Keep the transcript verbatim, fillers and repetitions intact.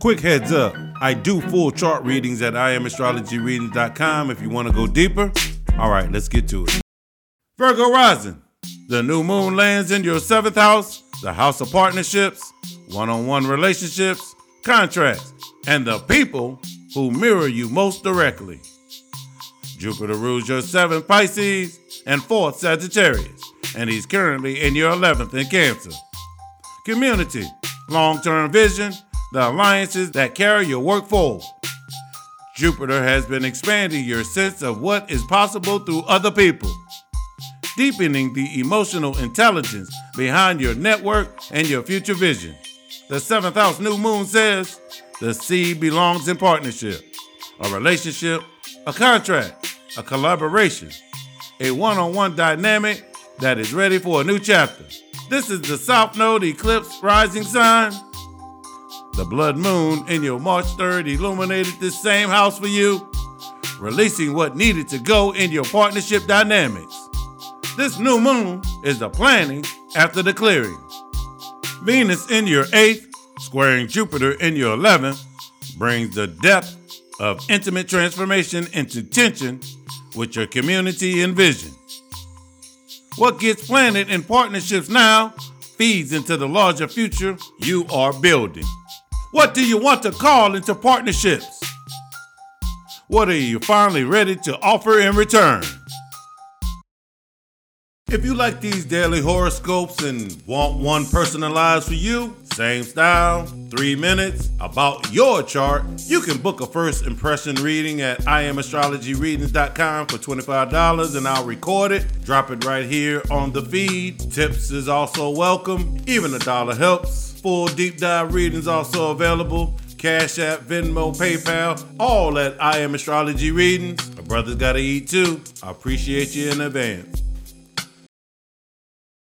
Quick heads up, I do full chart readings at I am astrology readings dot com if you want to go deeper. All right, let's get to it. Virgo rising, the new moon lands in your seventh house, the house of partnerships, one-on-one relationships, contracts, and the people who mirror you most directly. Jupiter rules your seventh Pisces and fourth Sagittarius, and he's currently in your eleventh in Cancer. Community, long-term vision, the alliances that carry your work forward. Jupiter has been expanding your sense of what is possible through other people, deepening the emotional intelligence behind your network and your future vision. The seventh house new moon says the seed belongs in partnership, a relationship, a contract, a collaboration, a one-on-one dynamic that is ready for a new chapter. This is the South Node eclipse rising sign. The blood moon in your March third illuminated this same house for you, releasing what needed to go in your partnership dynamics. This new moon is the planning after the clearing. Venus in your eighth, squaring Jupiter in your eleventh, brings the depth of intimate transformation into tension with your community and vision. What gets planted in partnerships now feeds into the larger future you are building. What do you want to call into partnerships? What are you finally ready to offer in return? If you like these daily horoscopes and want one personalized for you, same style, three minutes, about your chart, you can book a first impression reading at I am astrology readings dot com for twenty-five dollars and I'll record it, drop it right here on the feed. Tips is also welcome, even a dollar helps. Full deep dive readings also available. Cash App, Venmo, PayPal, all at I Am Astrology Readings. My brother's gotta eat too. I appreciate you in advance.